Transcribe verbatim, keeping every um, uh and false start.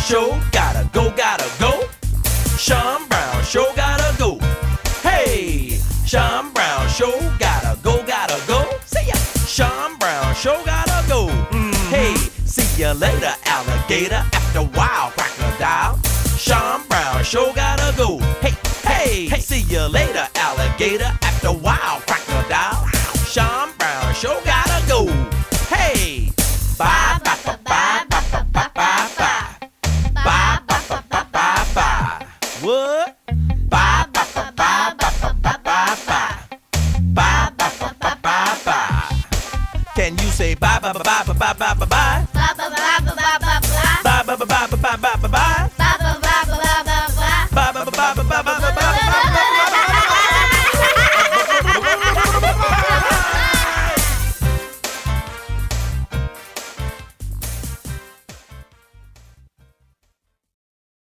Show gotta go, gotta go. Sean Brown Show gotta go. Hey, Sean Brown Show gotta go, gotta go. See ya. Sean Brown Show gotta go. Mm-hmm. Hey, see ya later, alligator. After a while, crocodile. Sean Brown Show gotta go. Hey, hey, hey, see ya later, alligator. After a while, crocodile. Sean Brown Show gotta go. Hey, bye, bye, bye, bye, bye, bye, bye, bye. Bye, bye, bye, bye, bye, bye. What? Bye, bye, bye, bye, bye, bye, bye, bye. Bye, bye, bye, bye, bye, bye. Can you say bye, bye, bye, bye, bye, bye, bye, bye? Bye, bye, bye, bye, bye, bye, bye. Bye, bye, bye, bye, bye, bye, bye, bye. Bye, bye, bye, bye, bye, bye, bye. Bye, bye, bye, bye, bye, bye, bye, bye, bye.